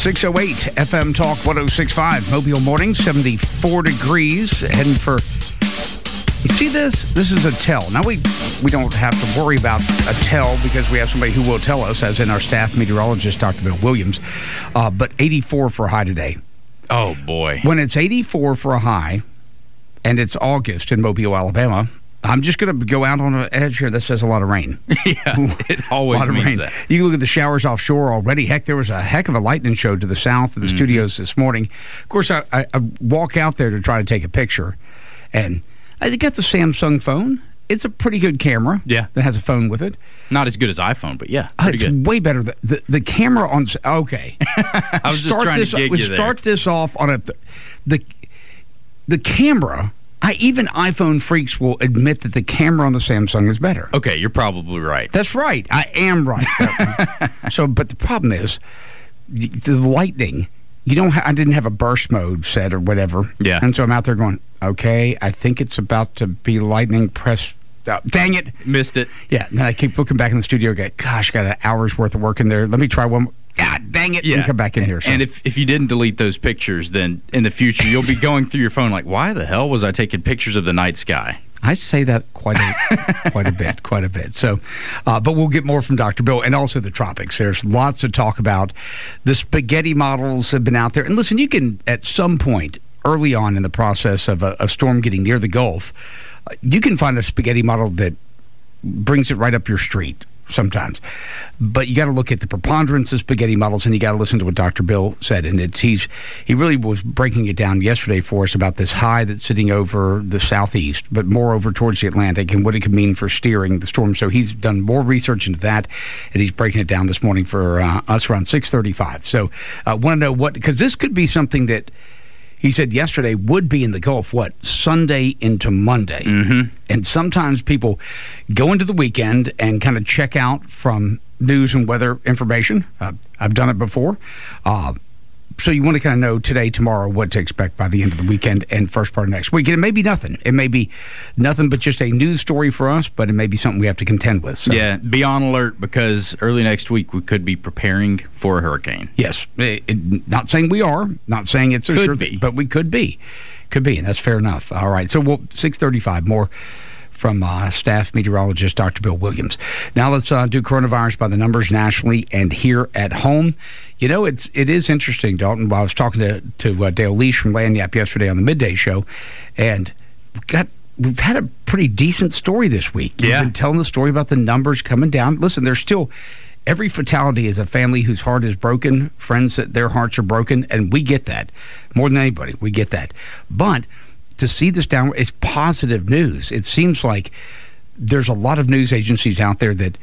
608 FM Talk 106.5. Mobile morning, 74 degrees. Heading for... You see this? This is a tell. Now, we don't have to worry about a tell because we have somebody who will tell us, as in our staff meteorologist, Dr. Bill Williams. But 84 for a high today. Oh, boy. When it's 84 for a high, and it's August in Mobile, Alabama, I'm just going to go out on an edge here that says a lot of rain. Yeah, it always means that. You can look at the showers offshore already. Heck, there was a heck of a lightning show to the south of the studios this morning. Of course, I walk out there to try to take a picture, and I got the Samsung phone. It's a pretty good camera. Yeah. That has a phone with it. Not as good as iPhone, but yeah, pretty it's good. Way better. The camera on... Okay. I was just trying to gig you there. Start this off on the camera... even iPhone freaks will admit that the camera on the Samsung is better. Okay, you're probably right. That's right. I am right. But the problem is, the lightning, I didn't have a burst mode set or whatever. Yeah. And so I'm out there going, okay, I think it's about to be lightning press. Dang it. Missed it. Yeah. And I keep looking back in the studio, gosh, got an hour's worth of work in there. Let me try one more. God dang it, and come back in here. So. And if you didn't delete those pictures, then in the future, you'll be going through your phone like, why the hell was I taking pictures of the night sky? I say that quite a bit. So, but we'll get more from Dr. Bill and also the tropics. There's lots to talk about. The spaghetti models have been out there. And listen, you can, at some point early on in the process of a storm getting near the Gulf, you can find a spaghetti model that brings it right up your street. Sometimes. But you got to look at the preponderance of spaghetti models, and you got to listen to what Dr. Bill said. And he really was breaking it down yesterday for us about this high that's sitting over the southeast, but more over towards the Atlantic, and what it could mean for steering the storm. So he's done more research into that, and he's breaking it down this morning for us around 6:35. So I want to know because this could be something that he said yesterday would be in the Gulf, Sunday into Monday. Mm-hmm. And sometimes people go into the weekend and kind of check out from news and weather information. I've done it before. So you want to kind of know today, tomorrow, what to expect by the end of the weekend and first part of next week. And it may be nothing. It may be nothing but just a news story for us, but it may be something we have to contend with. So. Yeah, be on alert because early next week we could be preparing for a hurricane. Yes. Not saying we are. Not saying it's a sure thing, but we could be. Could be, and that's fair enough. All right. So 6:35, more from staff meteorologist Dr. Bill Williams. Now let's do coronavirus by the numbers nationally and here at home. It is interesting, Dalton. While I was talking to Dale Leash from Lagniappe yesterday on the midday show, and we've had a pretty decent story this week. Yeah. You've been telling the story about the numbers coming down. Listen, there's still every fatality is a family whose heart is broken, friends that their hearts are broken, and we get that more than anybody. We get that, but to see this downward, it's positive news. It seems like there's a lot of news agencies out there that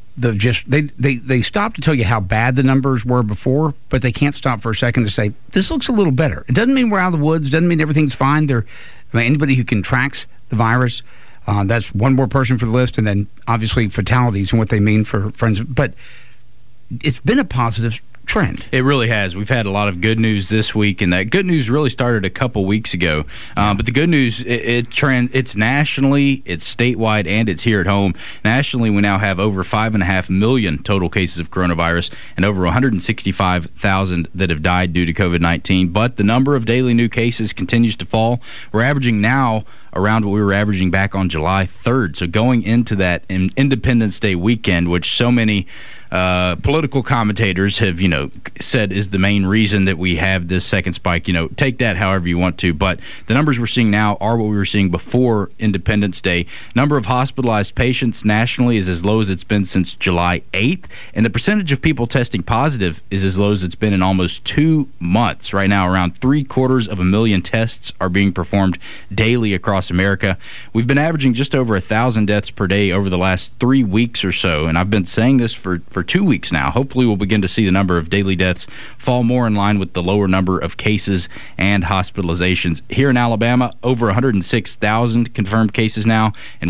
they stop to tell you how bad the numbers were before, but they can't stop for a second to say, this looks a little better. It doesn't mean we're out of the woods. Doesn't mean everything's fine. Anybody who contracts the virus, that's one more person for the list, and then obviously fatalities and what they mean for friends. But it's been a positive trend. It really has. We've had a lot of good news this week, and that good news really started a couple weeks ago. But the good news, it's nationally, it's statewide, and it's here at home. Nationally, we now have over 5.5 million total cases of coronavirus and over 165,000 that have died due to COVID-19. But the number of daily new cases continues to fall. We're averaging now around what we were averaging back on July 3rd. So going into that Independence Day weekend, which so many political commentators have, said is the main reason that we have this second spike. Take that however you want to. But the numbers we're seeing now are what we were seeing before Independence Day. Number of hospitalized patients nationally is as low as it's been since July 8th. And the percentage of people testing positive is as low as it's been in almost 2 months. Right now, around 750,000 tests are being performed daily across America. We've been averaging just over 1,000 deaths per day over the last 3 weeks or so. And I've been saying this for 2 weeks now. Hopefully we'll begin to see the number of daily deaths fall more in line with the lower number of cases and hospitalizations. Here in Alabama, over 106,000 confirmed cases now, and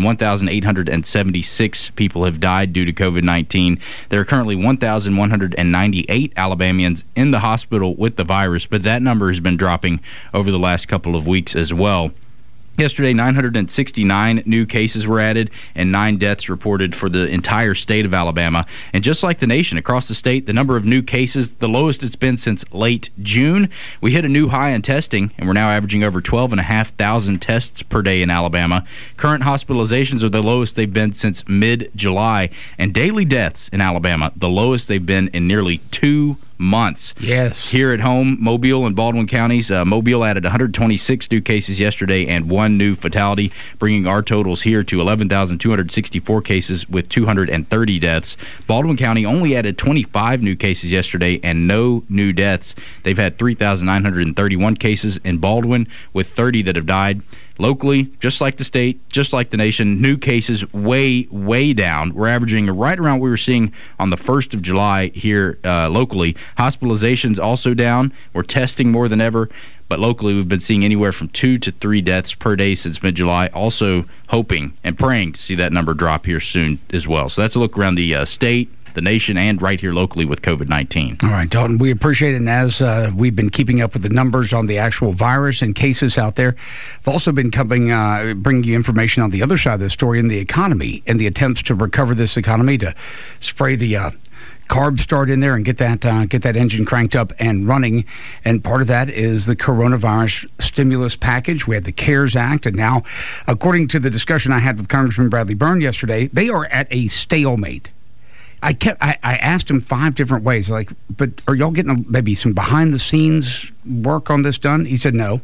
1,876 people have died due to COVID-19. There are currently 1,198 Alabamians in the hospital with the virus, but that number has been dropping over the last couple of weeks as well. Yesterday, 969 new cases were added and 9 deaths reported for the entire state of Alabama. And just like the nation, across the state, the number of new cases, the lowest it's been since late June. We hit a new high in testing, and we're now averaging over 12,500 tests per day in Alabama. Current hospitalizations are the lowest they've been since mid-July. And daily deaths in Alabama, the lowest they've been in nearly 2 months. Yes. Here at home, Mobile and Baldwin counties, Mobile added 126 new cases yesterday and 1 new fatality, bringing our totals here to 11,264 cases with 230 deaths. Baldwin County only added 25 new cases yesterday and no new deaths. They've had 3,931 cases in Baldwin with 30 that have died. Locally, just like the state, just like the nation, new cases way, way down. We're averaging right around what we were seeing on the 1st of July here locally. Hospitalizations also down. We're testing more than ever. But locally, we've been seeing anywhere from 2 to 3 deaths per day since mid-July. Also hoping and praying to see that number drop here soon as well. So that's a look around the state, the nation, and right here locally with COVID-19. All right, Dalton, we appreciate it. And as we've been keeping up with the numbers on the actual virus and cases out there, I've also been bringing you information on the other side of the story in the economy and the attempts to recover this economy, to spray the carb start in there and get that engine cranked up and running. And part of that is the coronavirus stimulus package. We had the CARES Act, and now, according to the discussion I had with Congressman Bradley Byrne yesterday, they are at a stalemate. I asked him 5 different ways, like, but are y'all getting maybe some behind-the-scenes work on this done? He said no.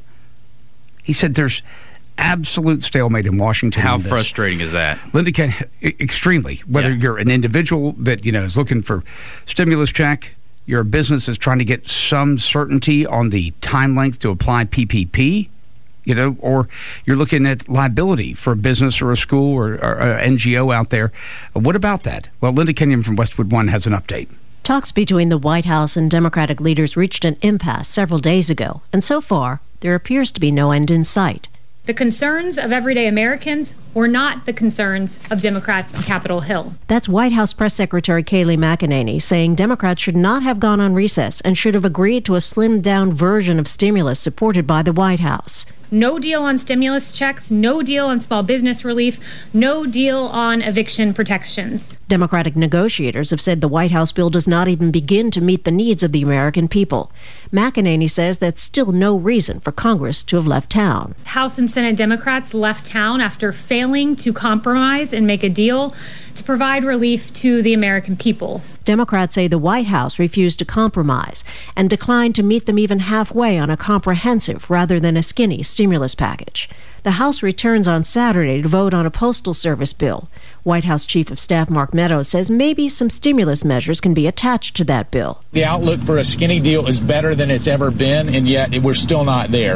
He said there's absolute stalemate in Washington. How frustrating is that? Linda, extremely. Whether you're an individual that is looking for stimulus check, you're a business that's trying to get some certainty on the time length to apply PPP, or you're looking at liability for a business or a school or an NGO out there. What about that? Well, Linda Kenyon from Westwood One has an update. Talks between the White House and Democratic leaders reached an impasse several days ago, and so far, there appears to be no end in sight. The concerns of everyday Americans were not the concerns of Democrats on Capitol Hill. That's White House Press Secretary Kayleigh McEnany saying Democrats should not have gone on recess and should have agreed to a slimmed-down version of stimulus supported by the White House. No deal on stimulus checks, no deal on small business relief, no deal on eviction protections. Democratic negotiators have said the White House bill does not even begin to meet the needs of the American people. McEnany says that's still no reason for Congress to have left town. House and Senate Democrats left town after failing to compromise and make a deal to provide relief to the American people. Democrats say the White House refused to compromise and declined to meet them even halfway on a comprehensive rather than a skinny stimulus package. The House returns on Saturday to vote on a Postal Service bill. White House Chief of Staff Mark Meadows says maybe some stimulus measures can be attached to that bill. The outlook for a skinny deal is better than it's ever been, and yet we're still not there.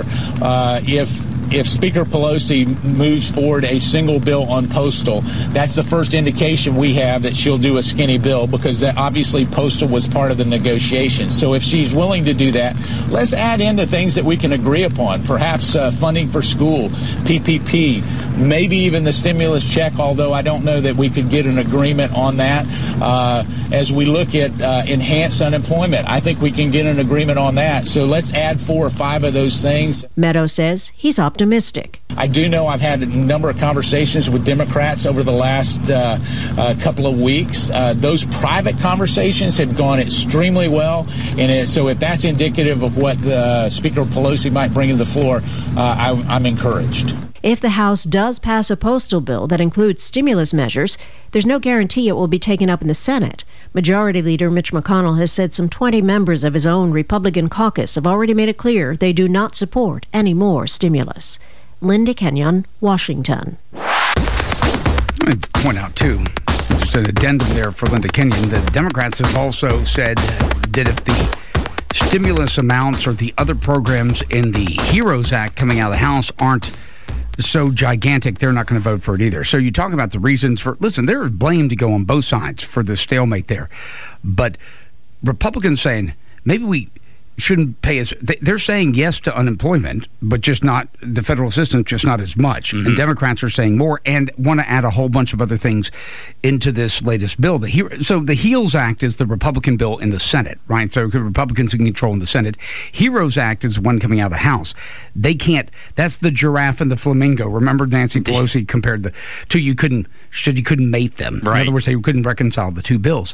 If Speaker Pelosi moves forward a single bill on postal, that's the first indication we have that she'll do a skinny bill, because obviously postal was part of the negotiations. So if she's willing to do that, let's add in the things that we can agree upon, perhaps funding for school, PPP, maybe even the stimulus check, although I don't know that we could get an agreement on that. As we look at enhanced unemployment, I think we can get an agreement on that. So let's add 4 or 5 of those things. Meadows says he's optimistic. I do know I've had a number of conversations with Democrats over the last couple of weeks. Those private conversations have gone extremely well, and so if that's indicative of what Speaker Pelosi might bring to the floor, I'm encouraged. If the House does pass a postal bill that includes stimulus measures, there's no guarantee it will be taken up in the Senate. Majority Leader Mitch McConnell has said some 20 members of his own Republican caucus have already made it clear they do not support any more stimulus. Linda Kenyon, Washington. Let me point out, too, just an addendum there for Linda Kenyon. The Democrats have also said that if the stimulus amounts or the other programs in the HEROES Act coming out of the House aren't so gigantic, they're not going to vote for it either. So you talk about the reasons for, listen, there's blame to go on both sides for the stalemate there. But Republicans saying, maybe we shouldn't pay as they're saying yes to unemployment, but just not the federal assistance, just not as much. Mm-hmm. And Democrats are saying more and want to add a whole bunch of other things into this latest bill. So the HEALS Act is the Republican bill in the Senate, right? So Republicans in control in the Senate. HEROES Act is the one coming out of the House. They can't. That's the giraffe and the flamingo. Remember Nancy Pelosi compared the two. You couldn't mate them. Right. In other words, they couldn't reconcile the two bills.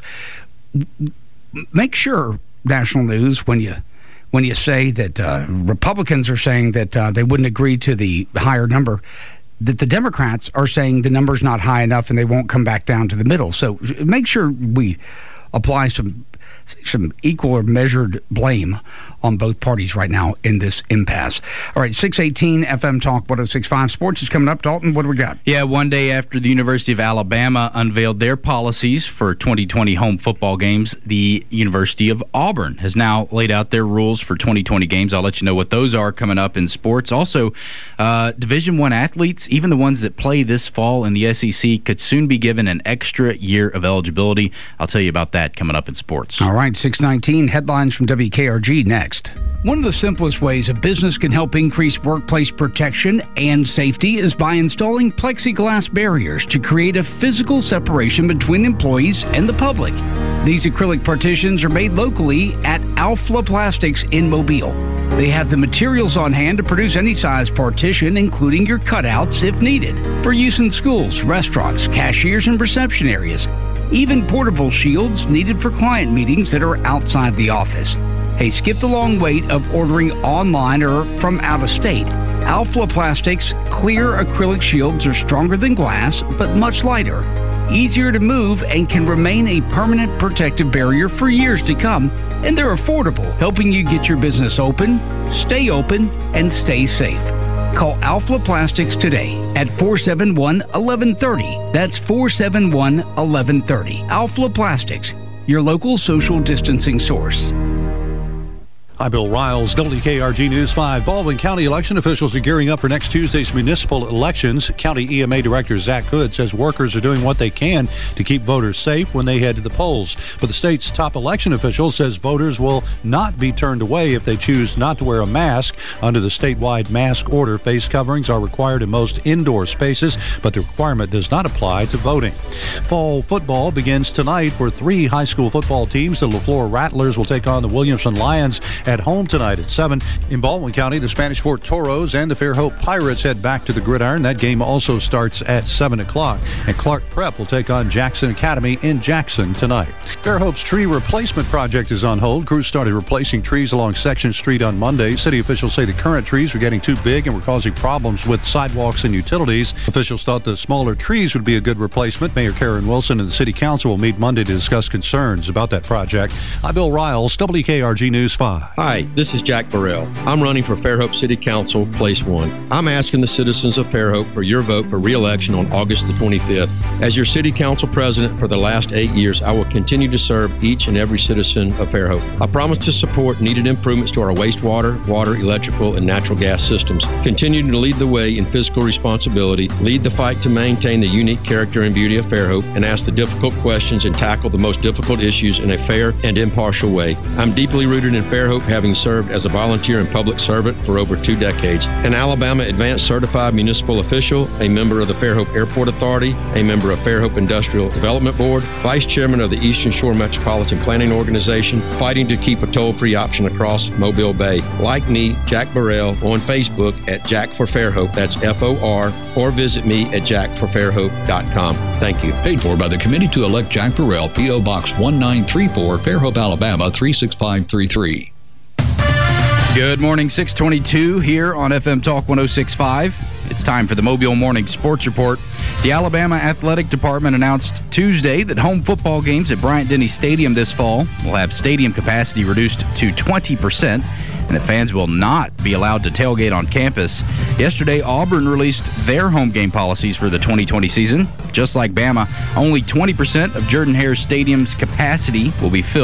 Make sure, National News, when you say that Republicans are saying that they wouldn't agree to the higher number, that the Democrats are saying the number's not high enough and they won't come back down to the middle. So make sure we apply some equal or measured blame on both parties right now in this impasse. All right, 618 FM Talk 106.5. Sports is coming up. Dalton, what do we got? Yeah, one day after the University of Alabama unveiled their policies for 2020 home football games, the University of Auburn has now laid out their rules for 2020 games. I'll let you know what those are coming up in sports. Also, Division I athletes, even the ones that play this fall in the SEC, could soon be given an extra year of eligibility. I'll tell you about that coming up in sports. All right, 619 headlines from WKRG next. One of the simplest ways a business can help increase workplace protection and safety is by installing plexiglass barriers to create a physical separation between employees and the public. These acrylic partitions are made locally at Alpha Plastics in Mobile. They have the materials on hand to produce any size partition, including your cutouts if needed, for use in schools, restaurants, cashiers, and reception areas. Even portable shields needed for client meetings that are outside the office. Hey, skip the long wait of ordering online or from out of state. Alpha Plastics clear acrylic shields are stronger than glass, but much lighter, easier to move, and can remain a permanent protective barrier for years to come. And they're affordable, helping you get your business open, and stay safe. Call Alpha Plastics today at 471-1130. That's 471-1130. Alpha Plastics, your local social distancing source. I'm Bill Riles, WKRG News 5. Baldwin County election officials are gearing up for next Tuesday's municipal elections. County EMA Director Zach Hood says workers are doing what they can to keep voters safe when they head to the polls. But the state's top election official says voters will not be turned away if they choose not to wear a mask. Under the statewide mask order, face coverings are required in most indoor spaces, but the requirement does not apply to voting. Fall football begins tonight for 3 high school football teams. The LaFleur Rattlers will take on the Williamson Lions at home tonight at 7. In Baldwin County, the Spanish Fort Toros and the Fairhope Pirates head back to the gridiron. That game also starts at 7 o'clock. And Clark Prep will take on Jackson Academy in Jackson tonight. Fairhope's tree replacement project is on hold. Crews started replacing trees along Section Street on Monday. City officials say the current trees were getting too big and were causing problems with sidewalks and utilities. Officials thought the smaller trees would be a good replacement. Mayor Karen Wilson and the City Council will meet Monday to discuss concerns about that project. I'm Bill Riles, WKRG News 5. Hi, this is Jack Burrell. I'm running for Fairhope City Council, Place 1. I'm asking the citizens of Fairhope for your vote for re-election on August the 25th. As your City Council President for the last 8 years, I will continue to serve each and every citizen of Fairhope. I promise to support needed improvements to our wastewater, water, electrical, and natural gas systems. Continue to lead the way in fiscal responsibility, lead the fight to maintain the unique character and beauty of Fairhope, and ask the difficult questions and tackle the most difficult issues in a fair and impartial way. I'm deeply rooted in Fairhope, having served as a volunteer and public servant for over 2 decades. An Alabama Advanced Certified Municipal Official, a member of the Fairhope Airport Authority, a member of Fairhope Industrial Development Board, Vice Chairman of the Eastern Shore Metropolitan Planning Organization, fighting to keep a toll-free option across Mobile Bay. Like me, Jack Burrell, on Facebook at Jack for Fairhope, that's F-O-R, or visit me at jackforfairhope.com. Thank you. Paid for by the Committee to Elect Jack Burrell, P.O. Box 1934, Fairhope, Alabama 36533. Good morning, 622 here on FM Talk 106.5. It's time for the Mobile Morning Sports Report. The Alabama Athletic Department announced Tuesday that home football games at Bryant-Denny Stadium this fall will have stadium capacity reduced to 20%, and that fans will not be allowed to tailgate on campus. Yesterday, Auburn released their home game policies for the 2020 season. Just like Bama, only 20% of Jordan-Hare Stadium's capacity will be filled.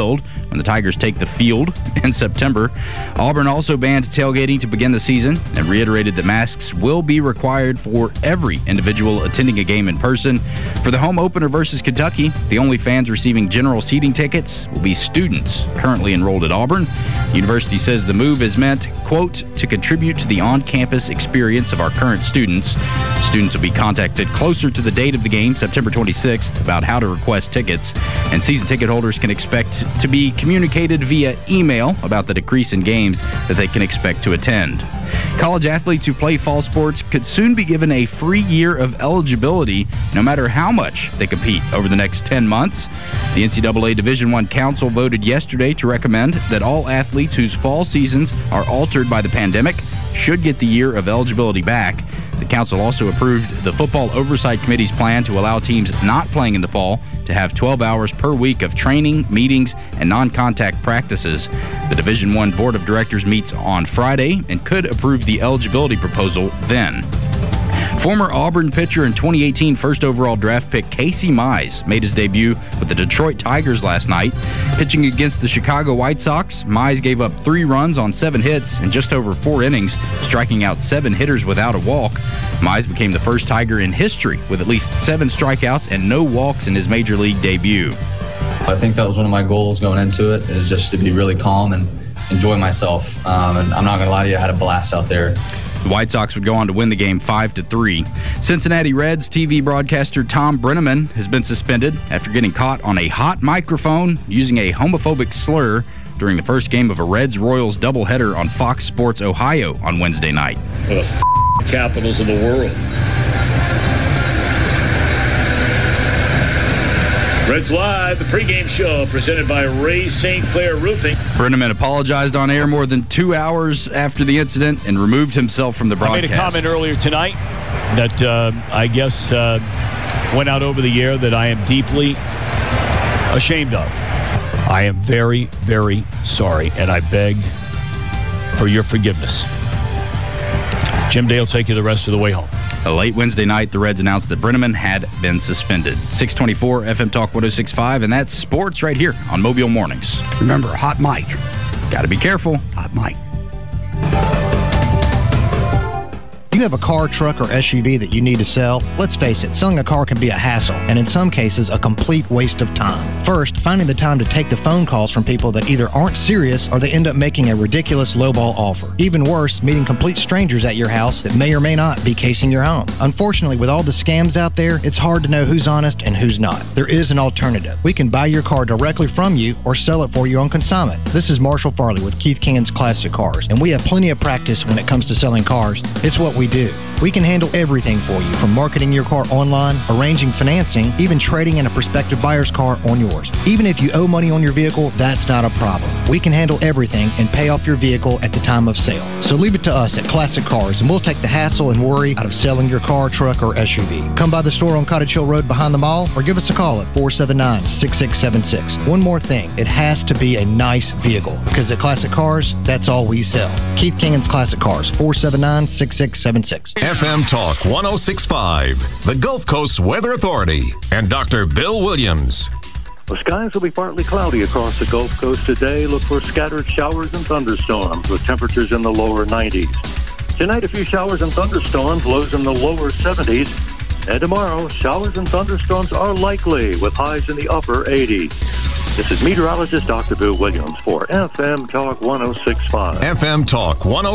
when the Tigers take the field in September. Auburn also banned tailgating to begin the season and reiterated that masks will be required for every individual attending a game in person. For the home opener versus Kentucky, the only fans receiving general seating tickets will be students currently enrolled at Auburn. The university says the move is meant, quote, to contribute to the on-campus experience of our current students. Students will be contacted closer to the date of the game, September 26th, about how to request tickets, and season ticket holders can expect to be communicated via email about the decrease in games that they can expect to attend. College athletes who play fall sports could soon be given a free year of eligibility no matter how much they compete over the next 10 months. The NCAA Division I Council voted yesterday to recommend that all athletes whose fall seasons are altered by the pandemic should get the year of eligibility back. The council also approved the Football Oversight Committee's plan to allow teams not playing in the fall to have 12 hours per week of training, meetings, and non-contact practices. The Division I Board of Directors meets on Friday and could approve the eligibility proposal then. Former Auburn pitcher and 2018 first overall draft pick Casey Mize made his debut with the Detroit Tigers last night. Pitching against the Chicago White Sox, Mize gave up 3 runs on 7 hits in just over 4 innings, striking out 7 hitters without a walk. Mize became the first Tiger in history with at least 7 strikeouts and no walks in his major league debut. I think that was one of my goals going into it, is just to be really calm and enjoy myself. And I'm not going to lie to you, I had a blast out there. The White Sox would go on to win the game 5-3. Cincinnati Reds TV broadcaster Tom Brenneman has been suspended after getting caught on a hot microphone using a homophobic slur during the first game of a Reds-Royals doubleheader on Fox Sports Ohio on Wednesday night. The capitals of the world. Reds Live, the pregame show presented by Ray St. Clair Roofing. Brenneman apologized on air more than 2 hours after the incident and removed himself from the broadcast. I made a comment earlier tonight that I guess went out over the air that I am deeply ashamed of. I am very, very sorry, and I beg for your forgiveness. Jim Day will take you the rest of the way home. Late Wednesday night, the Reds announced that Brenneman had been suspended. 624 FM Talk 106.5, and that's sports right here on Mobile Mornings. Remember, hot mic. Got to be careful. Hot mic. You have a car, truck, or SUV that you need to sell? Let's face it, selling a car can be a hassle, and in some cases, a complete waste of time. First, finding the time to take the phone calls from people that either aren't serious or they end up making a ridiculous lowball offer. Even worse, meeting complete strangers at your house that may or may not be casing your home. Unfortunately, with all the scams out there, it's hard to know who's honest and who's not. There is an alternative. We can buy your car directly from you or sell it for you on consignment. This is Marshall Farley with Keith Kingan's Classic Cars, and we have plenty of practice when it comes to selling cars. It's what we do. We can handle everything for you, from marketing your car online, arranging financing, even trading in a prospective buyer's car on yours. Even if you owe money on your vehicle, that's not a problem. We can handle everything and pay off your vehicle at the time of sale. So leave it to us at Classic Cars, and we'll take the hassle and worry out of selling your car, truck, or SUV. Come by the store on Cottage Hill Road behind the mall, or give us a call at 479-6676. One more thing, it has to be a nice vehicle, because at Classic Cars, that's all we sell. Keith Kingan's Classic Cars, 479-6676. FM Talk 106.5, the Gulf Coast Weather Authority, and Dr. Bill Williams. The skies will be partly cloudy across the Gulf Coast today. Look for scattered showers and thunderstorms with temperatures in the lower 90s. Tonight, a few showers and thunderstorms, lows in the lower 70s. And tomorrow, showers and thunderstorms are likely with highs in the upper 80s. This is meteorologist Dr. Bill Williams for FM Talk 106.5. FM Talk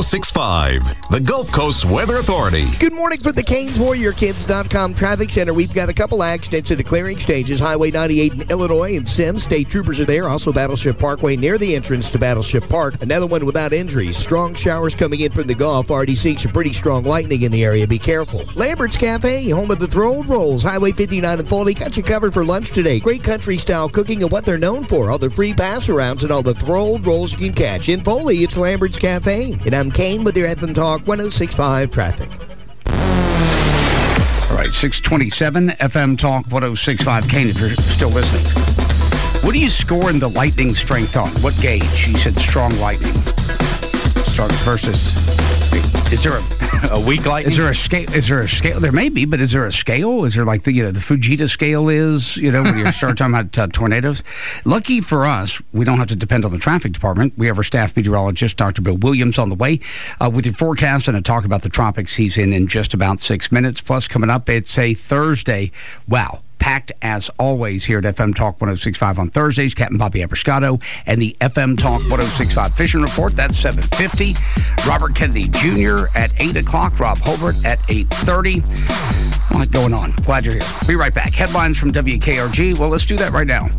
106.5, the Gulf Coast Weather Authority. Good morning from the CanesWarriorKids.com Traffic Center. We've got a couple accidents at the clearing stages. Highway 98 in Illinois and Sims. State troopers are there. Also Battleship Parkway near the entrance to Battleship Park. Another one without injuries. Strong showers coming in from the Gulf. Already seeing some pretty strong lightning in the area. Be careful. Lambert's Cafe, home of the Thrilled Rolls. Highway 59 in Foley. Got you covered for lunch today. Great country-style cooking and what they're known for. All the free pass-arounds and all the Thrilled Rolls you can catch. In Foley, it's Lambert's Cafe. And I'm Kane with your FM Talk 106.5 traffic. All right, 627 FM Talk 106.5. Kane, if you're still listening. What are you scoring the lightning strength on? What gauge? You said strong lightning. Start versus Is there a weak lightning? Is there a scale? Is there a scale? There may be, but is there a scale? Is there like the Fujita scale is, when you start talking about tornadoes? Lucky for us, we don't have to depend on the traffic department. We have our staff meteorologist, Dr. Bill Williams, on the way with your forecast and a talk about the tropics. He's in just about 6 minutes. Plus, coming up, it's a Thursday. Wow. Packed as always here at FM Talk 106.5 on Thursdays. Captain Bobby Abrascato and the FM Talk 106.5 Fishing Report. That's 7:50. Robert Kennedy Jr. at 8 o'clock. Rob Holbert at 8:30. A lot going on. Glad you're here. Be right back. Headlines from WKRG. Well, let's do that right now.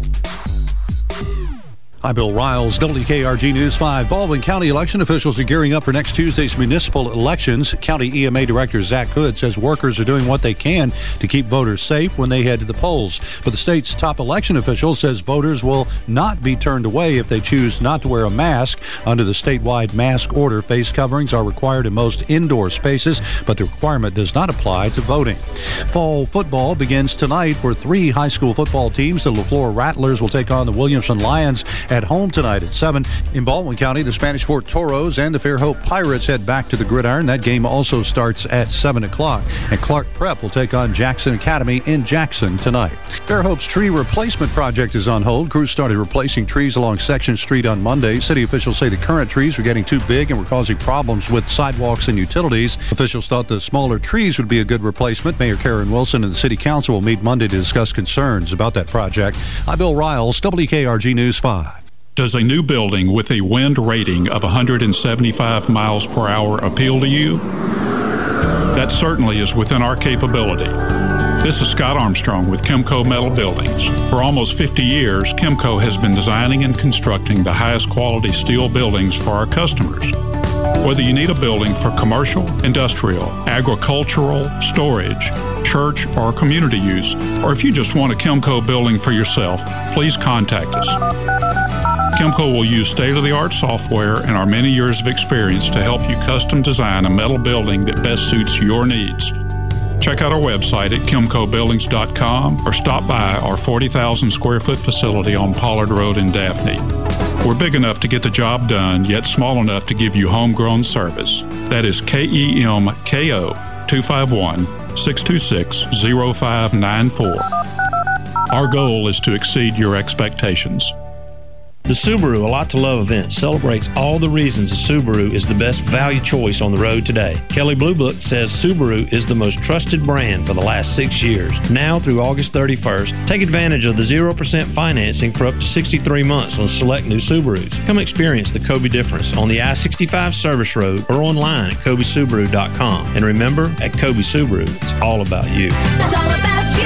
I'm Bill Riles, WKRG News 5. Baldwin County election officials are gearing up for next Tuesday's municipal elections. County EMA Director Zach Hood says workers are doing what they can to keep voters safe when they head to the polls. But the state's top election official says voters will not be turned away if they choose not to wear a mask. Under the statewide mask order, face coverings are required in most indoor spaces, but the requirement does not apply to voting. Fall football begins tonight for 3 high school football teams. The LaFleur Rattlers will take on the Williamson Lions at home tonight at 7. In Baldwin County, the Spanish Fort Toros and the Fairhope Pirates head back to the gridiron. That game also starts at 7 o'clock. And Clark Prep will take on Jackson Academy in Jackson tonight. Fairhope's tree replacement project is on hold. Crews started replacing trees along Section Street on Monday. City officials say the current trees were getting too big and were causing problems with sidewalks and utilities. Officials thought the smaller trees would be a good replacement. Mayor Karen Wilson and the City Council will meet Monday to discuss concerns about that project. I'm Bill Riles, WKRG News 5. Does a new building with a wind rating of 175 miles per hour appeal to you? That certainly is within our capability. This is Scott Armstrong with Kimco Metal Buildings. For almost 50 years, Kimco has been designing and constructing the highest quality steel buildings for our customers. Whether you need a building for commercial, industrial, agricultural, storage, church, or community use, or if you just want a Kimco building for yourself, please contact us. Kimco will use state-of-the-art software and our many years of experience to help you custom design a metal building that best suits your needs. Check out our website at KimcoBuildings.com or stop by our 40,000 square foot facility on Pollard Road in Daphne. We're big enough to get the job done, yet small enough to give you homegrown service. That is KEMKO 251-626-0594. Our goal is to exceed your expectations. The Subaru A Lot to Love event celebrates all the reasons a Subaru is the best value choice on the road today. Kelley Blue Book says Subaru is the most trusted brand for the last 6 years. Now through August 31st, take advantage of the 0% financing for up to 63 months on select new Subarus. Come experience the Kobe difference on the I-65 service road or online at KobeSubaru.com. And remember, at Kobe Subaru, it's all about you. It's all about you.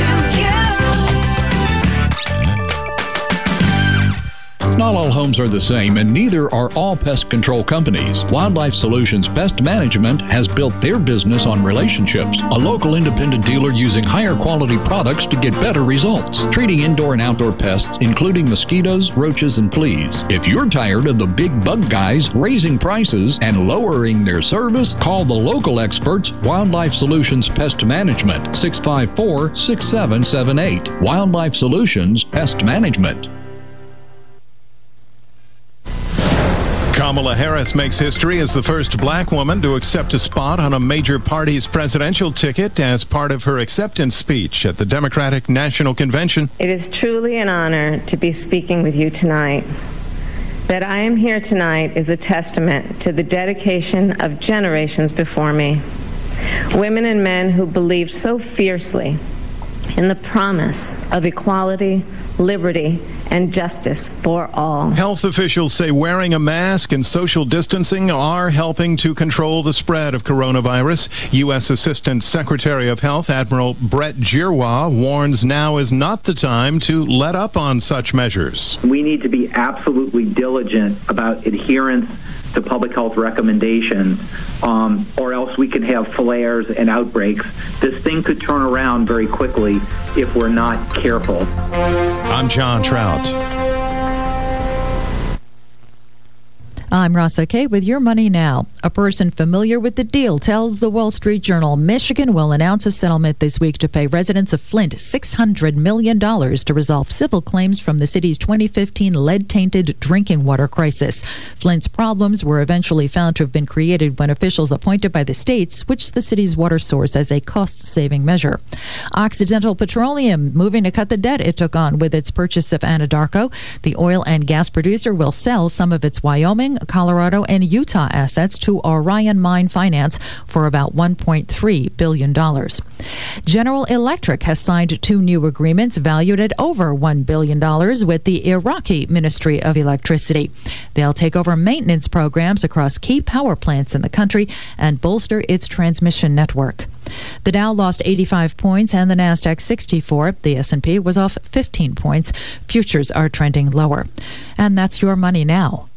Not all homes are the same, and neither are all pest control companies. Wildlife Solutions Pest Management has built their business on relationships. A local independent dealer using higher quality products to get better results. Treating indoor and outdoor pests, including mosquitoes, roaches, and fleas. If you're tired of the big bug guys raising prices and lowering their service, call the local experts, Wildlife Solutions Pest Management, 654-6778. Wildlife Solutions Pest Management. Kamala Harris makes history as the first black woman to accept a spot on a major party's presidential ticket as part of her acceptance speech at the Democratic National Convention. It is truly an honor to be speaking with you tonight. That I am here tonight is a testament to the dedication of generations before me. Women and men who believed so fiercely in the promise of equality, liberty, and justice for all. Health officials say wearing a mask and social distancing are helping to control the spread of coronavirus. U.S. Assistant Secretary of Health Admiral Brett Giroir warns now is not the time to let up on such measures. We need to be absolutely diligent about adherence to public health recommendations, or else we can have flares and outbreaks. This thing could turn around very quickly if we're not careful. I'm John Trout. I'm Rossa Kay with Your Money Now. A person familiar with the deal tells the Wall Street Journal Michigan will announce a settlement this week to pay residents of Flint $600 million to resolve civil claims from the city's 2015 lead-tainted drinking water crisis. Flint's problems were eventually found to have been created when officials appointed by the state switched the city's water source as a cost-saving measure. Occidental Petroleum moving to cut the debt it took on with its purchase of Anadarko. The oil and gas producer will sell some of its Wyoming, Colorado, and Utah assets to Orion Mine Finance for about $1.3 billion. General Electric has signed 2 new agreements valued at over $1 billion with the Iraqi Ministry of Electricity. They'll take over maintenance programs across key power plants in the country and bolster its transmission network. The Dow lost 85 points and the Nasdaq 64. The S&P was off 15 points. Futures are trending lower. And that's Your Money Now.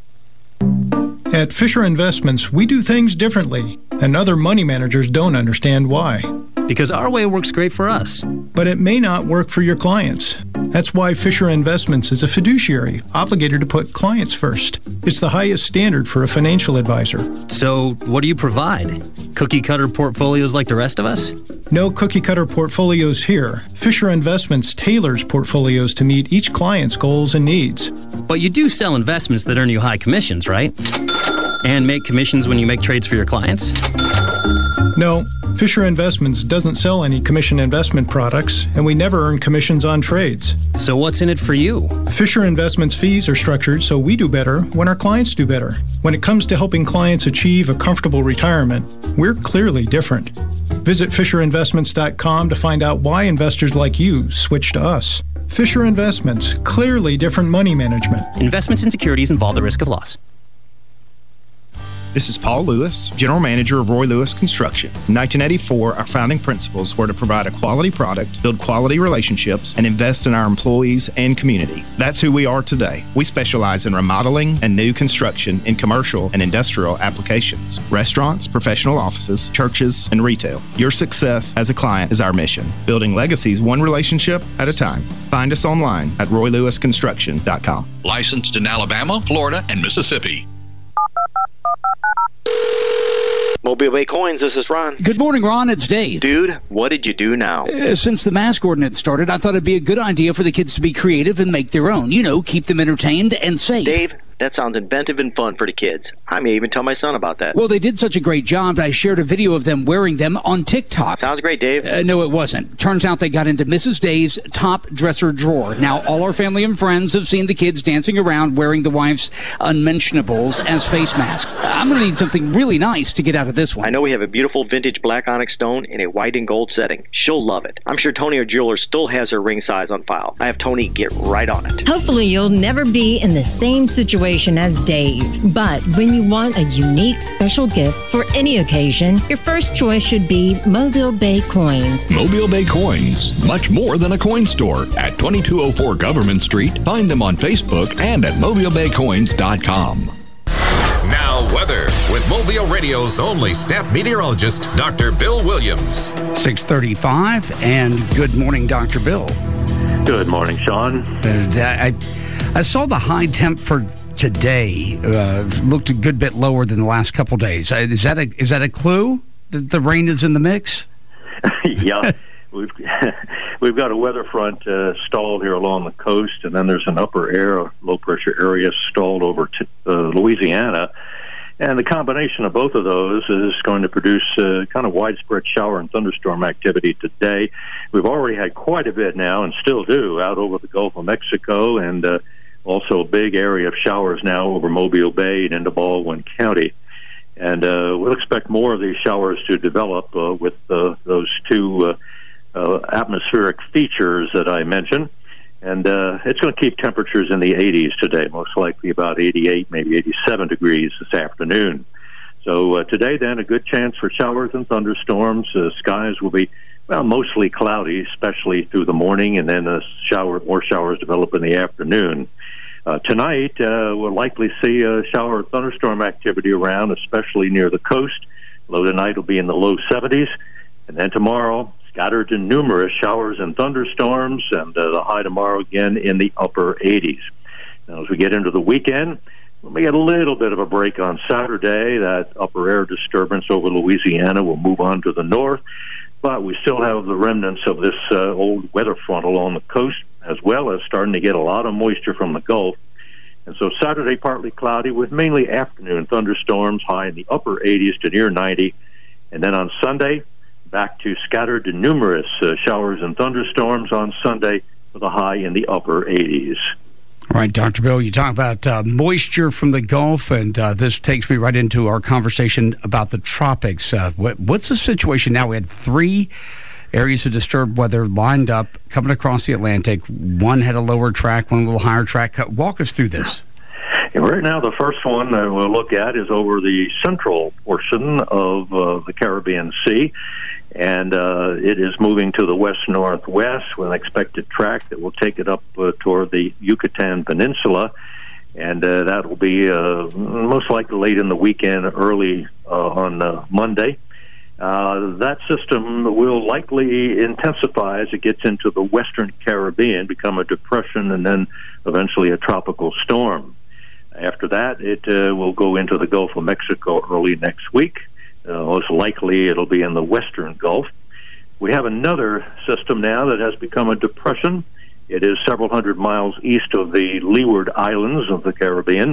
At Fisher Investments, we do things differently, and other money managers don't understand why. Because our way works great for us. But it may not work for your clients. That's why Fisher Investments is a fiduciary, obligated to put clients first. It's the highest standard for a financial advisor. So, what do you provide? Cookie-cutter portfolios like the rest of us? No cookie-cutter portfolios here. Fisher Investments tailors portfolios to meet each client's goals and needs. But you do sell investments that earn you high commissions, right? And make commissions when you make trades for your clients? No, Fisher Investments doesn't sell any commission investment products, and we never earn commissions on trades. So what's in it for you? Fisher Investments fees are structured so we do better when our clients do better. When it comes to helping clients achieve a comfortable retirement, we're clearly different. Visit FisherInvestments.com to find out why investors like you switch to us. Fisher Investments, clearly different money management. Investments in securities involve the risk of loss. This is Paul Lewis, General Manager of Roy Lewis Construction. In 1984, our founding principles were to provide a quality product, build quality relationships, and invest in our employees and community. That's who we are today. We specialize in remodeling and new construction in commercial and industrial applications, restaurants, professional offices, churches, and retail. Your success as a client is our mission, building legacies one relationship at a time. Find us online at roylewisconstruction.com. Licensed in Alabama, Florida, and Mississippi. Mobile Bay Coins, this is Ron. Good morning, Ron. It's Dave. Dude, what did you do now? Since the mask ordinance started, I thought it'd be a good idea for the kids to be creative and make their own. You know, keep them entertained and safe. Dave, that sounds inventive and fun for the kids. I may even tell my son about that. Well, they did such a great job that I shared a video of them wearing them on TikTok. Sounds great, Dave. No, it wasn't. Turns out they got into Mrs. Dave's top dresser drawer. Now, all our family and friends have seen the kids dancing around wearing the wife's unmentionables as face masks. I'm going to need something really nice to get out of this one. I know we have a beautiful vintage black onyx stone in a white and gold setting. She'll love it. I'm sure Tony, our jeweler, still has her ring size on file. I have Tony get right on it. Hopefully, you'll never be in the same situation as Dave. But when you want a unique special gift for any occasion, your first choice should be Mobile Bay Coins. Mobile Bay Coins, much more than a coin store. At 2204 Government Street, find them on Facebook and at mobilebaycoins.com. Now weather with Mobile Radio's only staff meteorologist, Dr. Bill Williams. 6:35, and good morning, Dr. Bill. Good morning, Sean. I saw the high temp for today looked a good bit lower than the last couple days. Is that a clue that the rain is in the mix? Yeah, we've got a weather front stalled here along the coast, and then there's an upper air low pressure area stalled over to Louisiana, and the combination of both of those is going to produce kind of widespread shower and thunderstorm activity today. We've already had quite a bit now, and still do, out over the Gulf of Mexico, and also a big area of showers now over Mobile Bay and into Baldwin County. And we'll expect more of these showers to develop with those two atmospheric features that I mentioned. And it's going to keep temperatures in the 80s today, most likely about 88, maybe 87 degrees this afternoon. So today, then, a good chance for showers and thunderstorms. Skies will be, well, mostly cloudy, especially through the morning, and then more showers develop in the afternoon. Tonight, we'll likely see shower and thunderstorm activity around, especially near the coast. Low tonight will be in the low 70s. And then tomorrow, scattered and numerous showers and thunderstorms, and the high tomorrow again in the upper 80s. Now, as we get into the weekend, We get a little bit of a break on Saturday. That upper air disturbance over Louisiana will move on to the north, but we still have the remnants of this old weather front along the coast, as well as starting to get a lot of moisture from the Gulf. And so Saturday, partly cloudy with mainly afternoon thunderstorms, high in the upper 80s to near 90. And then on Sunday, back to scattered and numerous showers and thunderstorms on Sunday with a high in the upper 80s. All right, Dr. Bill, you talk about moisture from the Gulf, and this takes me right into our conversation about the tropics. What's the situation now? We had 3 areas of disturbed weather lined up coming across the Atlantic. One had a lower track, one a little higher track. Walk us through this. And right now, the first one that we'll look at is over the central portion of the Caribbean Sea, and it is moving to the west-northwest with an expected track that will take it up toward the Yucatan Peninsula, and that will be most likely late in the weekend, early on Monday. That system will likely intensify as it gets into the western Caribbean, become a depression, and then eventually a tropical storm. After that, it will go into the Gulf of Mexico early next week. Most likely, it'll be in the western Gulf. We have another system now that has become a depression. It is several hundred miles east of the Leeward Islands of the Caribbean.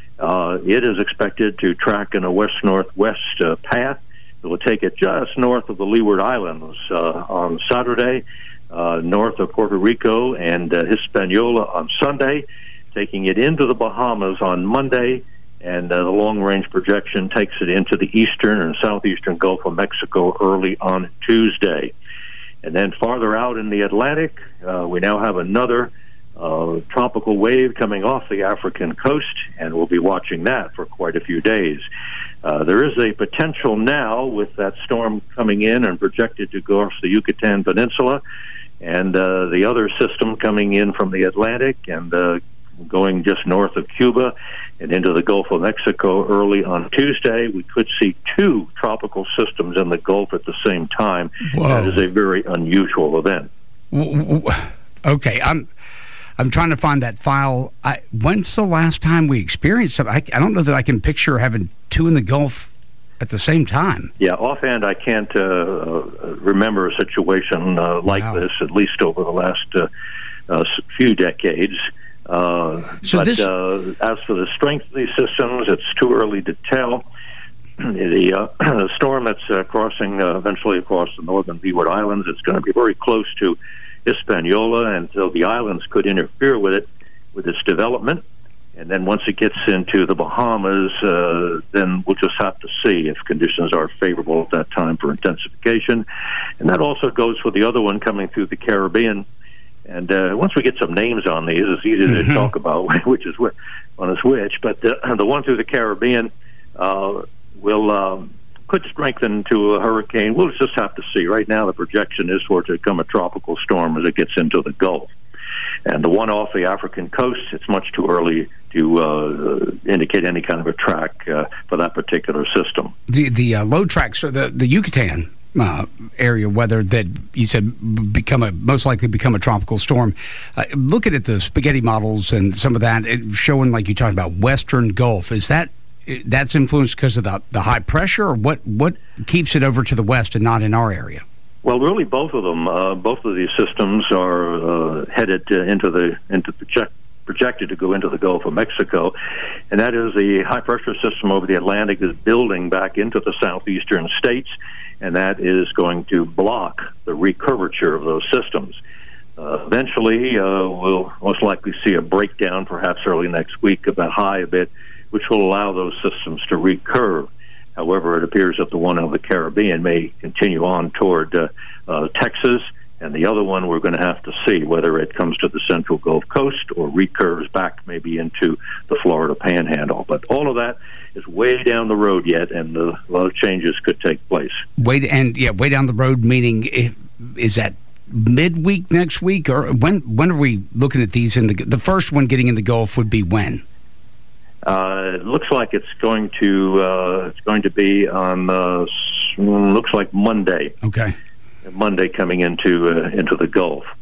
It is expected to track in a west-northwest path. It will take it just north of the Leeward Islands on Saturday, north of Puerto Rico and Hispaniola on Sunday, taking it into the Bahamas on Monday, and the long-range projection takes it into the eastern and southeastern Gulf of Mexico early on Tuesday. And then farther out in the Atlantic, we now have another tropical wave coming off the African coast, and we'll be watching that for quite a few days. There is a potential now with that storm coming in and projected to go off the Yucatan Peninsula, and the other system coming in from the Atlantic and going just north of Cuba and into the Gulf of Mexico early on Tuesday. We could see 2 tropical systems in the Gulf at the same time. Whoa. That is a very unusual event. Okay, I'm trying to find that file. When's the last time we experienced something? I don't know that I can picture having 2 in the Gulf at the same time. Yeah, offhand, I can't remember a situation like this, at least over the last few decades. As for the strength of these systems, it's too early to tell. The storm that's crossing eventually across the northern Leeward Islands, it's going to be very close to Hispaniola, and so the islands could interfere with it, with its development. And then once it gets into the Bahamas, then we'll just have to see if conditions are favorable at that time for intensification. And that also goes for the other one coming through the Caribbean. And once we get some names on these, it's easy to talk about which is which, but the one through the Caribbean could strengthen to a hurricane. We'll just have to see. Right now, the projection is for it to become a tropical storm as it gets into the Gulf. And the one off the African coast, it's much too early to indicate any kind of a track for that particular system. The low tracks, so the Yucatan area weather that you said most likely become a tropical storm. Looking at the spaghetti models and some of that, showing like you talked about Western Gulf, is that's influenced because of the high pressure, or what keeps it over to the west and not in our area? Well, really, both of them. Both of these systems are headed projected to go into the Gulf of Mexico, and that is the high pressure system over the Atlantic is building back into the southeastern states, and that is going to block the recurvature of those systems. Eventually, we'll most likely see a breakdown, perhaps early next week, of that high a bit, which will allow those systems to recurve. However, it appears that the one over the Caribbean may continue on toward Texas, and the other one we're going to have to see whether it comes to the central Gulf Coast or recurves back maybe into the Florida Panhandle. But all of that is way down the road yet, and a lot of changes could take place. Way down the road, meaning is that midweek next week, or when are we looking at these? The first one getting in the Gulf would be when? It looks like it's going to be on looks like Monday. Okay. Monday coming into the Gulf.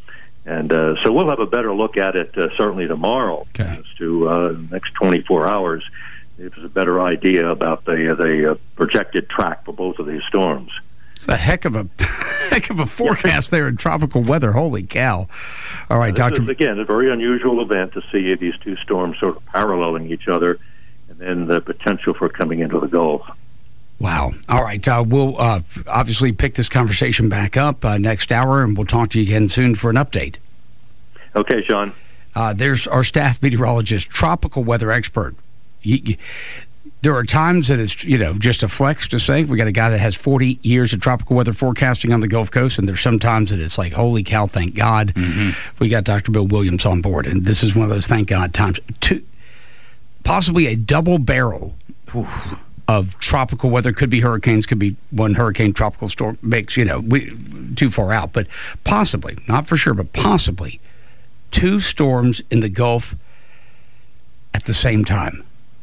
And so we'll have a better look at it certainly tomorrow as to the next 24 hours. It was a better idea about the projected track for both of these storms. It's a heck of a forecast there in tropical weather. Holy cow. All right, This is, again, a very unusual event to see these two storms sort of paralleling each other, and then the potential for coming into the Gulf. Wow. All right. We'll obviously pick this conversation back up next hour, and we'll talk to you again soon for an update. Okay, Sean. There's our staff meteorologist, tropical weather expert. There are times that it's, just a flex to say we got a guy that has 40 years of tropical weather forecasting on the Gulf Coast, and there's some times that it's like, holy cow, thank God we got Dr. Bill Williams on board. And this is one of those thank God times. Possibly a double barrel of tropical weather. Could be hurricanes, could be one hurricane, tropical storm makes, too far out. But possibly, not for sure, but possibly 2 storms in the Gulf at the same time.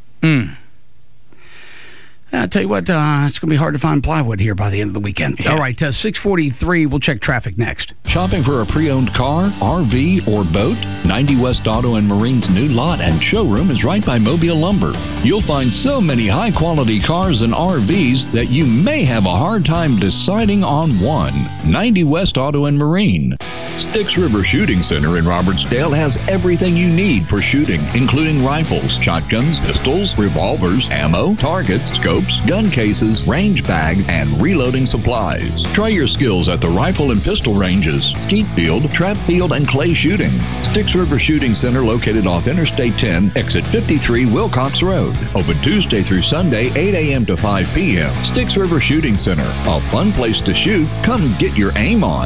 I'll tell you what, it's going to be hard to find plywood here by the end of the weekend. Yeah. All right, 6:43, we'll check traffic next. Shopping for a pre-owned car, RV, or boat? 90 West Auto and Marine's new lot and showroom is right by Mobile Lumber. You'll find so many high-quality cars and RVs that you may have a hard time deciding on one. 90 West Auto and Marine. Styx River Shooting Center in Robertsdale has everything you need for shooting, including rifles, shotguns, pistols, revolvers, ammo, targets, scopes, gun cases, range bags, and reloading supplies. Try your skills at the rifle and pistol ranges, skeet field, trap field, and clay shooting. Styx River Shooting Center located off Interstate 10, exit 53, Wilcox Road. Open Tuesday through Sunday, 8 a.m. to 5 p.m. Styx River Shooting Center, a fun place to shoot. Come get your aim on.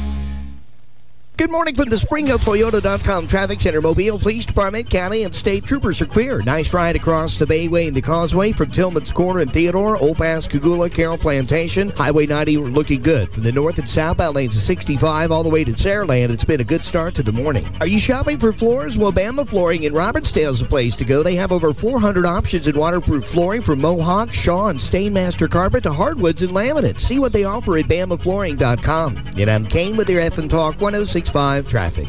Good morning from the SpringHillToyota.com Traffic Center. Mobile Police Department, County, and State Troopers are clear. Nice ride across the Bayway and the Causeway from Tillman's Corner and Theodore, Old Pass, Kagula, Carroll Plantation. Highway 90 looking good. From the north and southbound lanes of 65 all the way to Saraland, it's been a good start to the morning. Are you shopping for floors? Well, Bama Flooring in Robertsdale is the place to go. They have over 400 options in waterproof flooring from Mohawk, Shaw, and Stainmaster carpet to hardwoods and laminates. See what they offer at BamaFlooring.com. And I'm Kane with your FM Talk 106.5 traffic.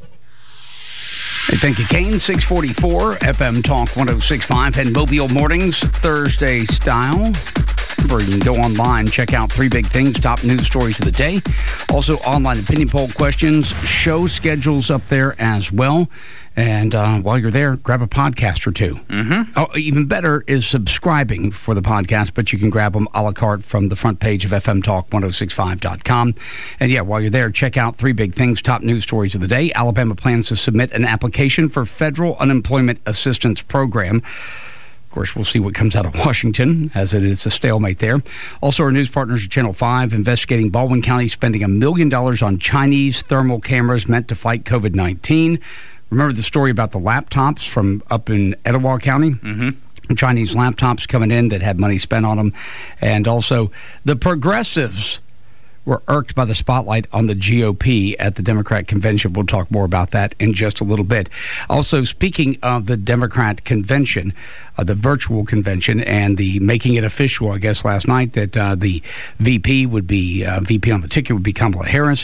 Hey, thank you, Kane. 644 FM Talk 106.5 and Mobile Mornings, Thursday style. Remember, you can go online, check out 3 big things, top news stories of the day. Also, online opinion poll questions, show schedules up there as well. And while you're there, grab a podcast or 2. Oh, even better is subscribing for the podcast, but you can grab them a la carte from the front page of FMTalk1065.com. And yeah, while you're there, check out 3 big things, top news stories of the day. Alabama plans to submit an application for federal unemployment assistance program. Of course, we'll see what comes out of Washington, as it is a stalemate there. Also, our news partners at Channel 5 investigating Baldwin County spending $1 million on Chinese thermal cameras meant to fight COVID-19. Remember the story about the laptops from up in Etowah County? Chinese laptops coming in that had money spent on them. And also, the progressives were irked by the spotlight on the GOP at the Democrat convention. We'll talk more about that in just a little bit. Also, speaking of the Democrat convention, the virtual convention, and the making it official, I guess, last night that the VP on the ticket would be Kamala Harris.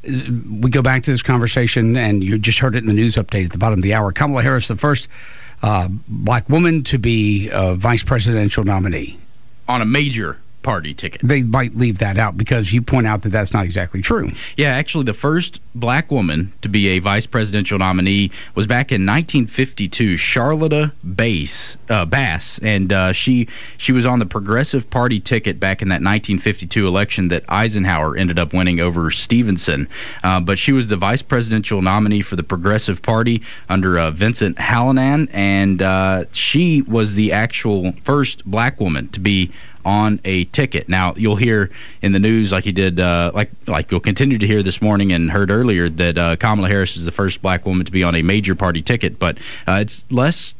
We go back to this conversation, and you just heard it in the news update at the bottom of the hour. Kamala Harris, the first black woman to be a vice presidential nominee. On a major party ticket. They might leave that out because you point out that that's not exactly true. Yeah, actually, the first black woman to be a vice presidential nominee was back in 1952, Charlotta Bass, and she was on the Progressive Party ticket back in that 1952 election that Eisenhower ended up winning over Stevenson. But she was the vice presidential nominee for the Progressive Party under Vincent Hallinan, and she was the actual first black woman to be on a ticket. Now, you'll hear in the news, like you did, like you'll continue to hear this morning and heard earlier, that Kamala Harris is the first black woman to be on a major party ticket, but it's less.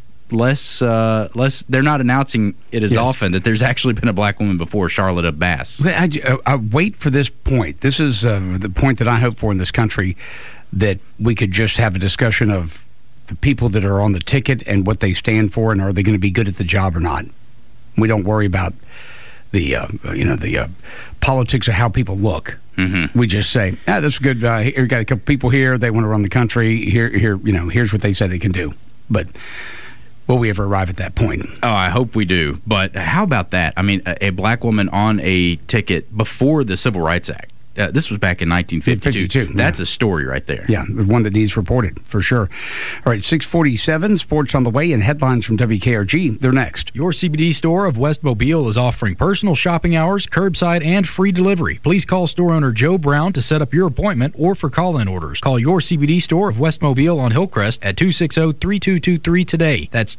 They're not announcing it as often that there's actually been a black woman before, Charlotta Bass. I wait for this point. This is the point that I hope for in this country, that we could just have a discussion of the people that are on the ticket and what they stand for, and are they going to be good at the job or not. We don't worry about the politics of how people look. We just say, that's good. Here, got a couple people here. They want to run the country. Here's what they say they can do. But will we ever arrive at that point? Oh, I hope we do. But how about that? I mean, a black woman on a ticket before the Civil Rights Act. This was back in 1952. That's a story right there. Yeah, one that needs reported, for sure. All right, 6:47, sports on the way, and headlines from WKRG. They're next. Your CBD store of West Mobile is offering personal shopping hours, curbside, and free delivery. Please call store owner Joe Brown to set up your appointment or for call-in orders. Call your CBD store of West Mobile on Hillcrest at 260-3223 today. That's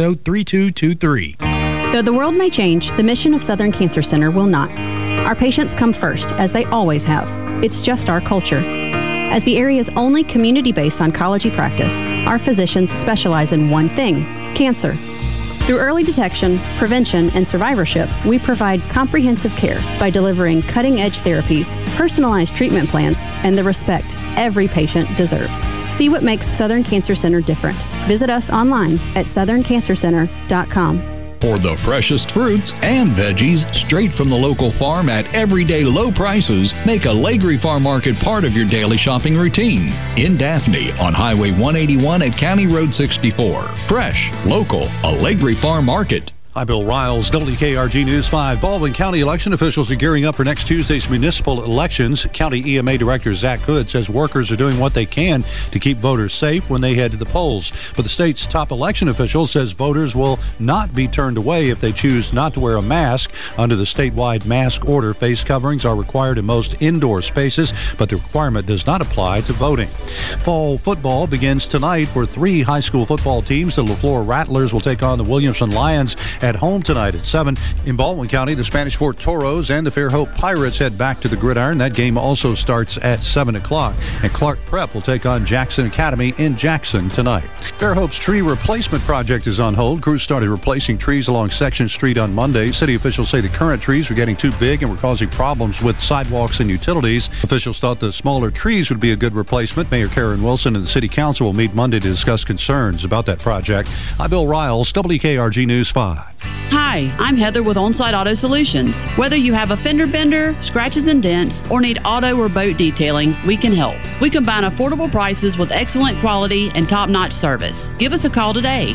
260-3223. Though the world may change, the mission of Southern Cancer Center will not. Our patients come first, as they always have. It's just our culture. As the area's only community-based oncology practice, our physicians specialize in one thing: cancer. Through early detection, prevention, and survivorship, we provide comprehensive care by delivering cutting-edge therapies, personalized treatment plans, and the respect every patient deserves. See what makes Southern Cancer Center different. Visit us online at southerncancercenter.com. For the freshest fruits and veggies straight from the local farm at everyday low prices, make a Legre Farm Market part of your daily shopping routine. In Daphne on Highway 181 at County Road 64. Fresh, local, a Legre Farm Market. I'm Bill Riles, WKRG News 5. Baldwin County election officials are gearing up for next Tuesday's municipal elections. County EMA Director Zach Hood says workers are doing what they can to keep voters safe when they head to the polls. But the state's top election official says voters will not be turned away if they choose not to wear a mask. Under the statewide mask order, face coverings are required in most indoor spaces, but the requirement does not apply to voting. Fall football begins tonight for 3 high school football teams. The LaFleur Rattlers will take on the Williamson Lions at home tonight at 7. In Baldwin County, the Spanish Fort Toros and the Fairhope Pirates head back to the gridiron. That game also starts at 7 o'clock. And Clark Prep will take on Jackson Academy in Jackson tonight. Fairhope's tree replacement project is on hold. Crews started replacing trees along Section Street on Monday. City officials say the current trees were getting too big and were causing problems with sidewalks and utilities. Officials thought the smaller trees would be a good replacement. Mayor Karen Wilson and the City Council will meet Monday to discuss concerns about that project. I'm Bill Riles, WKRG News 5. Hi, I'm Heather with On-Site Auto Solutions. Whether you have a fender bender, scratches and dents, or need auto or boat detailing, we can help. We combine affordable prices with excellent quality and top-notch service. Give us a call today,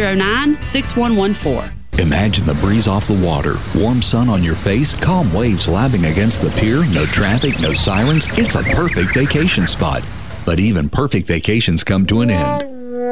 209-6114. Imagine the breeze off the water, warm sun on your face, calm waves lapping against the pier, no traffic, no sirens. It's a perfect vacation spot. But even perfect vacations come to an end.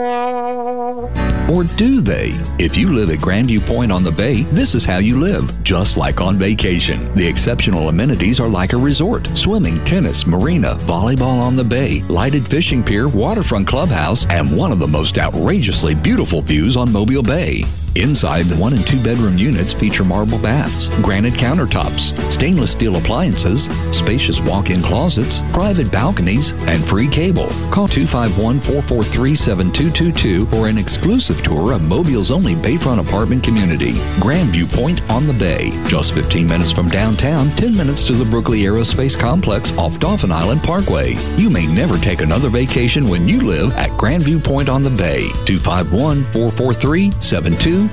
Or do they? If you live at Grandview Point on the Bay, this is how you live, just like on vacation. The exceptional amenities are like a resort. Swimming, tennis, marina, volleyball on the bay, lighted fishing pier, waterfront clubhouse, and one of the most outrageously beautiful views on Mobile Bay. Inside, the 1 and 2 bedroom units feature marble baths, granite countertops, stainless steel appliances, spacious walk-in closets, private balconies, and free cable. Call 251-443-7222 for an exclusive tour of Mobile's only bayfront apartment community, Grandview Point on the Bay. Just 15 minutes from downtown, 10 minutes to the Brookley Aerospace Complex off Dauphin Island Parkway. You may never take another vacation when you live at Grandview Point on the Bay. 251-443-7222.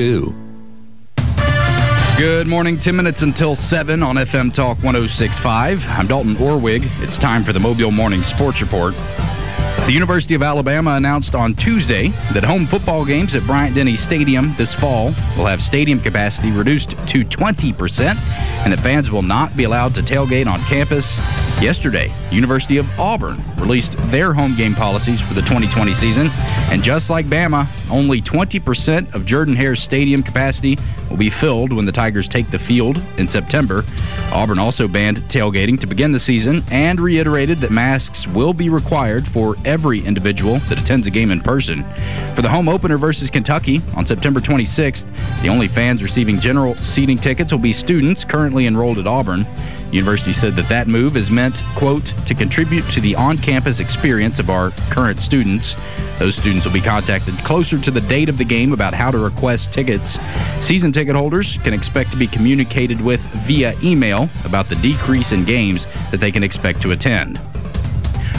Good morning, 10 minutes until 7 on FM Talk 106.5. I'm Dalton Orwig. It's time for the Mobile Morning Sports Report. The University of Alabama announced on Tuesday that home football games at Bryant-Denny Stadium this fall will have stadium capacity reduced to 20% and that fans will not be allowed to tailgate on campus. Yesterday, University of Auburn released their home game policies for the 2020 season, and just like Bama, only 20% of Jordan-Hare Stadium capacity will be filled when the Tigers take the field in September. Auburn also banned tailgating to begin the season and reiterated that masks will be required for every individual that attends a game in person. For the home opener versus Kentucky on September 26th, the only fans receiving general seating tickets will be students currently enrolled at Auburn. The university said that move is meant, quote, to contribute to the on-campus experience of our current students. Those students will be contacted closer to the date of the game about how to request tickets. Season ticket holders can expect to be communicated with via email about the decrease in games that they can expect to attend.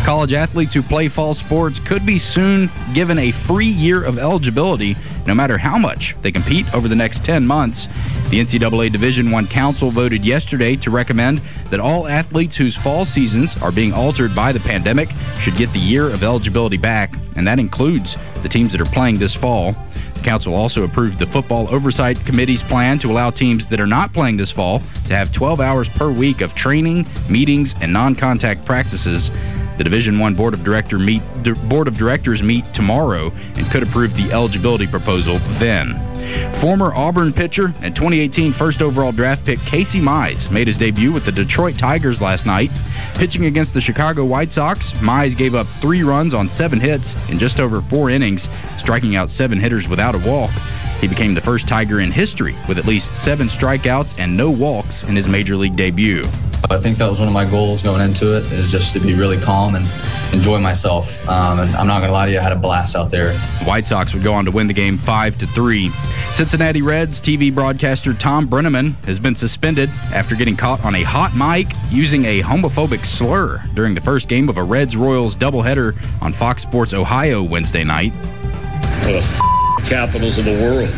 College athletes who play fall sports could be soon given a free year of eligibility, no matter how much they compete over the next 10 months. The NCAA Division I Council voted yesterday to recommend that all athletes whose fall seasons are being altered by the pandemic should get the year of eligibility back, and that includes the teams that are playing this fall. The council also approved the Football Oversight Committee's plan to allow teams that are not playing this fall to have 12 hours per week of training, meetings, and non-contact practices. The Division I Board of Directors meet tomorrow and could approve the eligibility proposal then. Former Auburn pitcher and 2018 first overall draft pick Casey Mize made his debut with the Detroit Tigers last night. Pitching against the Chicago White Sox, Mize gave up 3 runs on 7 hits in just over 4 innings, striking out 7 hitters without a walk. He became the first Tiger in history with at least 7 strikeouts and no walks in his major league debut. I think that was one of my goals going into it, is just to be really calm and enjoy myself. And I'm not going to lie to you, I had a blast out there. White Sox would go on to win the game 5-3. Cincinnati Reds TV broadcaster Tom Brenneman has been suspended after getting caught on a hot mic using a homophobic slur during the first game of a Reds-Royals doubleheader on Fox Sports Ohio Wednesday night. The capitals of the world.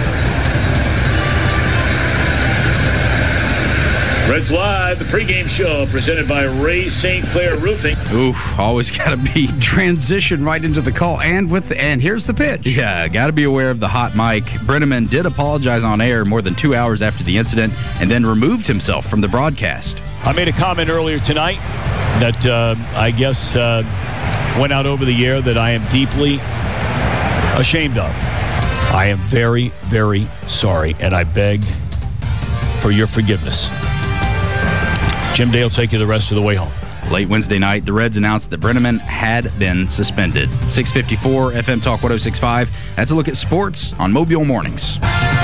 Reds Live, the pregame show presented by Ray St. Clair Roofing. Oof, always got to be transition right into the call and here's the pitch. Yeah, got to be aware of the hot mic. Brenneman did apologize on air more than 2 hours after the incident and then removed himself from the broadcast. I made a comment earlier tonight that I guess went out over the air that I am deeply ashamed of. I am very, very sorry, and I beg for your forgiveness. Jim Day will take you the rest of the way home. Late Wednesday night, the Reds announced that Brenneman had been suspended. 6:54 FM Talk 106.5. That's a look at sports on Mobile Mornings.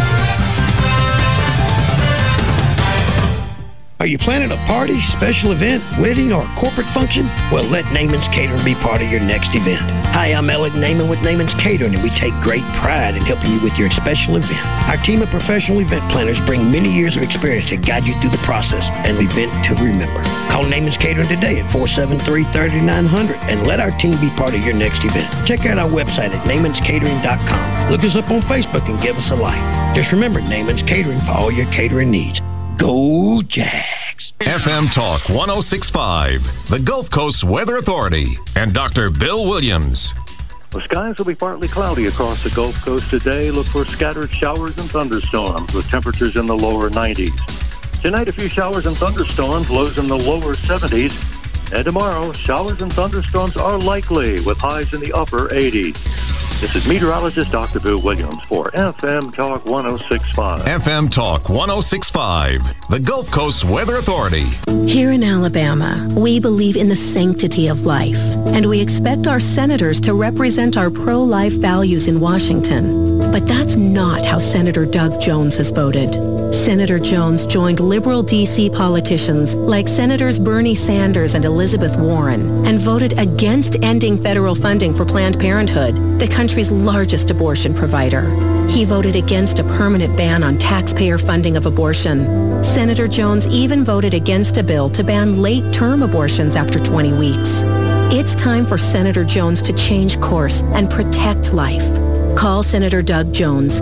Are you planning a party, special event, wedding, or corporate function? Well, let Naaman's Catering be part of your next event. Hi, I'm Alec Naaman with Naaman's Catering, and we take great pride in helping you with your special event. Our team of professional event planners bring many years of experience to guide you through the process and event to remember. Call Naaman's Catering today at 473-3900 and let our team be part of your next event. Check out our website at naaman'scatering.com. Look us up on Facebook and give us a like. Just remember, Naaman's Catering for all your catering needs. Go Jags! FM Talk 106.5, the Gulf Coast Weather Authority, and Dr. Bill Williams. The skies will be partly cloudy across the Gulf Coast today. Look for scattered showers and thunderstorms with temperatures in the lower 90s. Tonight, a few showers and thunderstorms, lows in the lower 70s. And tomorrow, showers and thunderstorms are likely with highs in the upper 80s. This is meteorologist Dr. Bill Williams for FM Talk 106.5. FM Talk 106.5, the Gulf Coast Weather Authority. Here in Alabama, we believe in the sanctity of life, and we expect our senators to represent our pro-life values in Washington. But that's not how Senator Doug Jones has voted. Senator Jones joined liberal D.C. politicians like Senators Bernie Sanders and Elizabeth Warren and voted against ending federal funding for Planned Parenthood, the country's largest abortion provider. He voted against a permanent ban on taxpayer funding of abortion. Senator Jones even voted against a bill to ban late-term abortions after 20 weeks. It's time for Senator Jones to change course and protect life. Call Senator Doug Jones,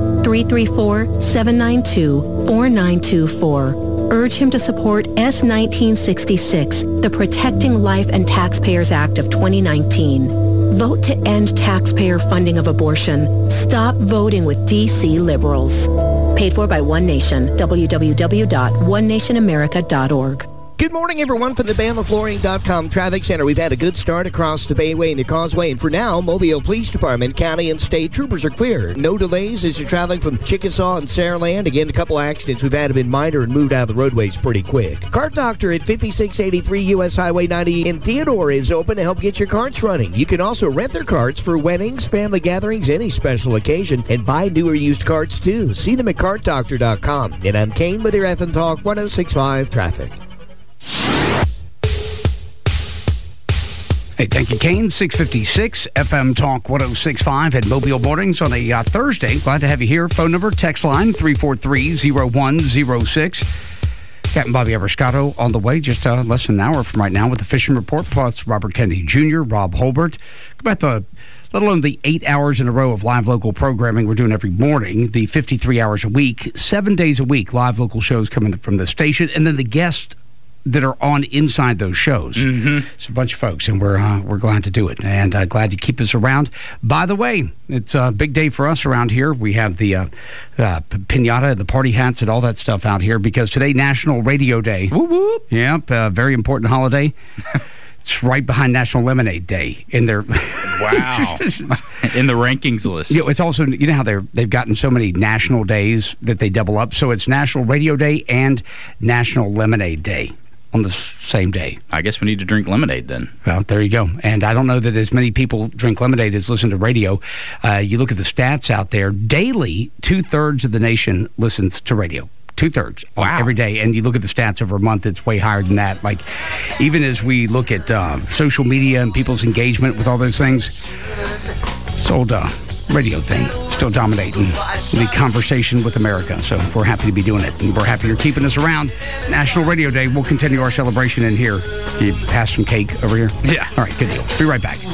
334-792-4924. Urge him to support S. 1966, the Protecting Life and Taxpayers Act of 2019. Vote to end taxpayer funding of abortion. Stop voting with D.C. liberals. Paid for by One Nation. www.onenationamerica.org. Good morning, everyone, from the BamaFlooring.com Traffic Center. We've had a good start across the Bayway and the Causeway, and for now, Mobile Police Department, county, and state troopers are clear. No delays as you're traveling from Chickasaw and Saraland. Again, a couple accidents we've had have been minor and moved out of the roadways pretty quick. Cart Doctor at 5683 U.S. Highway 90 in Theodore is open to help get your carts running. You can also rent their carts for weddings, family gatherings, any special occasion, and buy new or used carts, too. See them at cartdoctor.com. And I'm Kane with your FM Talk 106.5 Traffic. Hey, thank you, Kane. 656 FM Talk 106.5 at Mobile Mornings on a Thursday. Glad to have you here. Phone number, text line 343-0106. Captain Bobby Everscato on the way, just less than an hour from right now with the Fishing Report, plus Robert Kennedy Jr., Rob Holbert. About the let alone the 8 hours in a row of live local programming we're doing every morning, the 53 hours a week, 7 days a week, live local shows coming from the station, and then the guests that are on inside those shows. Mm-hmm. It's a bunch of folks, and we're glad to do it, and glad to keep us around. By the way, it's a big day for us around here. We have the piñata, the party hats, and all that stuff out here, because today, National Radio Day. Whoop, whoop. Yep, very important holiday. It's right behind National Lemonade Day in their wow in the rankings list. You know, it's also, you know how they've gotten so many national days that they double up. So it's National Radio Day and National Lemonade Day on the same day. I guess we need to drink lemonade then. Well, there you go. And I don't know that as many people drink lemonade as listen to radio. You look at the stats out there. Daily, 2/3 of the nation listens to radio. 2/3 every day. And you look at the stats over a month, it's way higher than that. Like, even as we look at social media and people's engagement with all those things, this old radio thing still dominating the conversation with America. So we're happy to be doing it, and we're happy you're keeping us around. National Radio Day. We'll continue our celebration in here. Can you pass some cake over here? Yeah. All right, good deal. Be right back.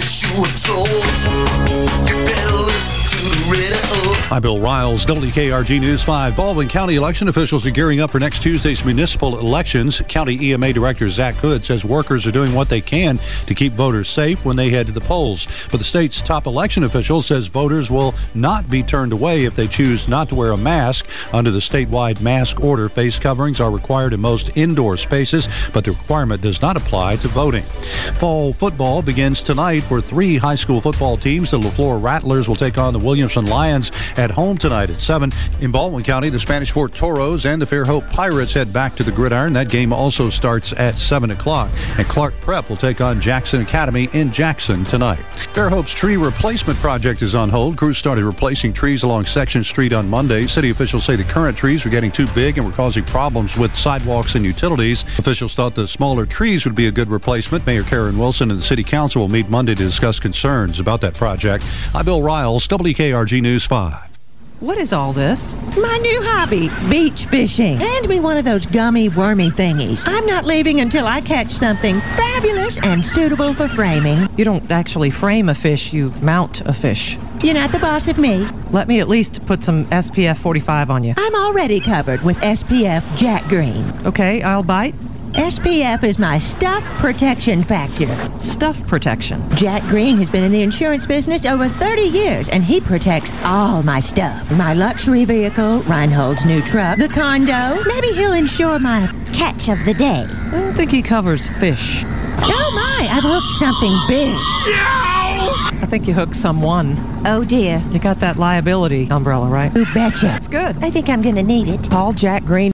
I'm Bill Riles, WKRG News 5. Baldwin County election officials are gearing up for next Tuesday's municipal elections. County EMA Director Zach Hood says workers are doing what they can to keep voters safe when they head to the polls. But the state's top election official says voters will not be turned away if they choose not to wear a mask. Under the statewide mask order, face coverings are required in most indoor spaces, but the requirement does not apply to voting. Fall football begins tonight for 3 high school football teams. The LaFleur Rattlers will take on the Williamson Lions at home tonight at 7. In Baldwin County, the Spanish Fort Toros and the Fairhope Pirates head back to the gridiron. That game also starts at 7 o'clock. And Clark Prep will take on Jackson Academy in Jackson tonight. Fairhope's tree replacement project is on hold. Crews started replacing trees along Section Street on Monday. City officials say the current trees were getting too big and were causing problems with sidewalks and utilities. Officials thought the smaller trees would be a good replacement. Mayor Karen Wilson and the City Council will meet Monday to discuss concerns about that project. I'm Bill Riles, WKRG News 5. What is all this? My new hobby, beach fishing. Hand me one of those gummy, wormy thingies. I'm not leaving until I catch something fabulous and suitable for framing. You don't actually frame a fish, you mount a fish. You're not the boss of me. Let me at least put some SPF 45 on you. I'm already covered with SPF Jack Green. Okay, I'll bite. SPF is my stuff protection factor. Stuff protection? Jack Green has been in the insurance business over 30 years, and he protects all my stuff. My luxury vehicle, Reinhold's new truck, the condo. Maybe he'll insure my catch of the day. I don't think he covers fish. Oh my, I've hooked something big. I think you hooked someone. Oh dear. You got that liability umbrella, right? You betcha. It's good. I think I'm gonna need it. Call Jack Green.